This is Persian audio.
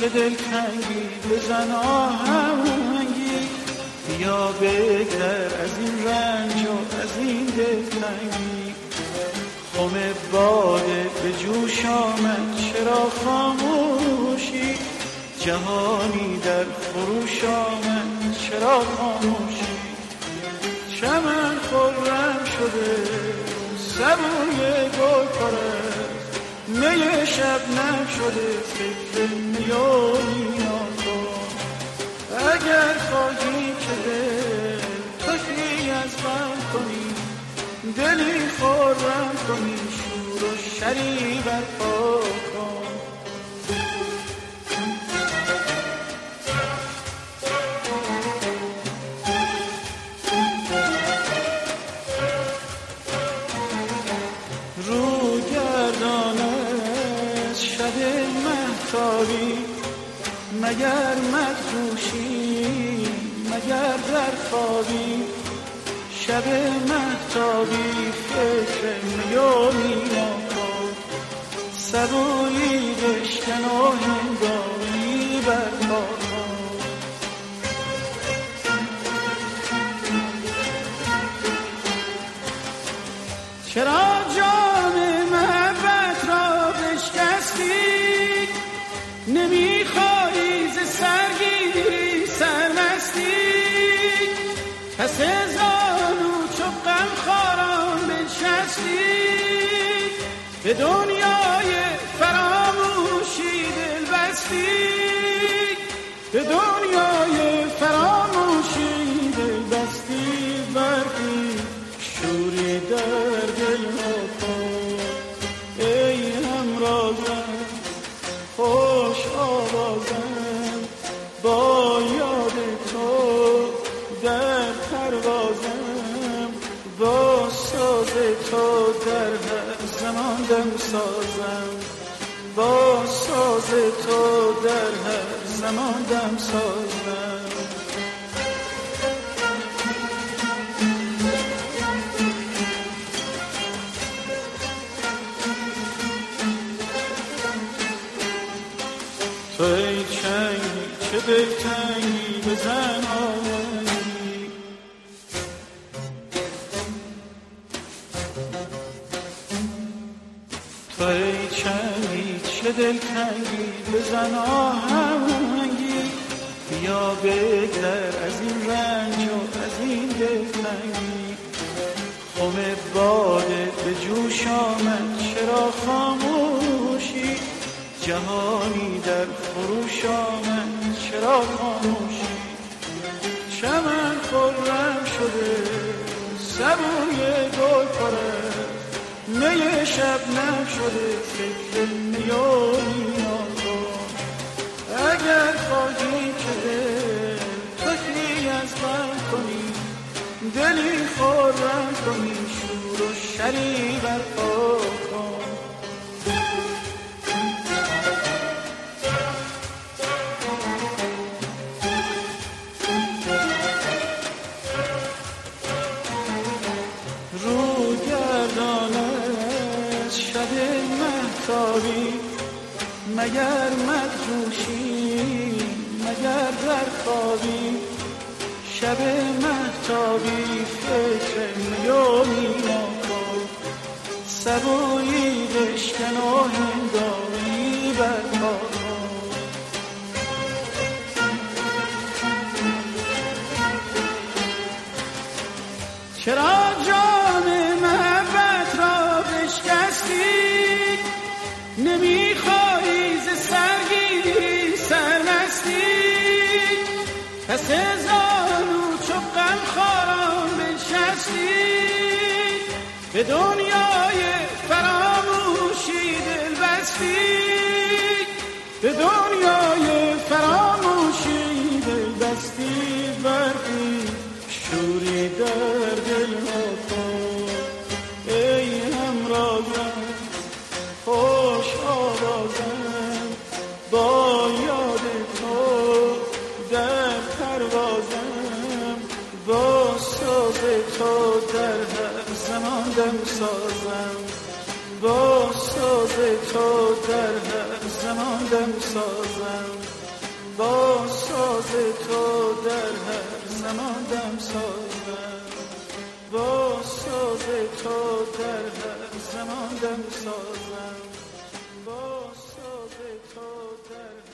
چه دلتنگی بزن آهنگی، بیا بگذر از این رنج و از این دلتنگی. خم باده به جوش آمد چرا خاموشی، جهانی در خروش آمد چرا خاموشی. چمن خرم شده سبوی گل پرست، می شبنم شده فکر میونیا کن. اگر خواهی که دل تکی از غم کنی، دلی خرم کنی، شور و شری برپا کن. رو گردانه شب مهتابی، مگر مدهوشی مگر در خوابی. شب مهتابی فکر میومی نکن، سبویی بشکن و هنگامی برپا کن. چرا جام محبت را بشکستی، نمیخوایی ز سرگیری سرمستی. پس زانو چو غمخواران بنشستی، به دنیای فراموشی دل بستی. به دنیای فراموشی دل بستی. برقی شوری در دل نکن ای همرازم، خوش آوازم با یاد تو در پروازم. با ساز تو در هر زمان دم سازم، با ساز تو در هر زمان دم سازم. تو ای چنگی چه دلتنگی بزن آهنگی، تو ای چنگی چه دلتنگی بزن آهنگی. بیا بگذر از این رنج و از این دلتنگی. خم باده به جوش آمد چرا خاموشی، جهانی در خروش آمد چرا خاموشی. چمن خرم شده سبوی گل پرست، می شبنم شده فکر میونیا کن. اگر خواهی که دل تکی از غم کنی، دلی خرم کنی، شور و شری برپا کن. رو گردانه شب مهتابی، مگر مدهوشی مگر در خوابی. شب مهتابی فکر میومی نکن، سبویی بشکن و هنگامی برپا کن. چرا جام محبت را بشکستی، نمیخوایی ز سرگیری سرمستی. پس زانو چو غمخواران بنشستی، به دنیای فراموشی دل بستی. به دنیای فراموشی دل بستی. برقی شوری در دل نکن ای همرازم، خوش آوازم با یاد تو در پروازم. با ساز تو در هر زمان دم سازم، با ساز تو در هر زمان دم سازم. با ساز تو در هر زمان دم سازم، با ساز تو در هر زمان دم سازم، با ساز تو در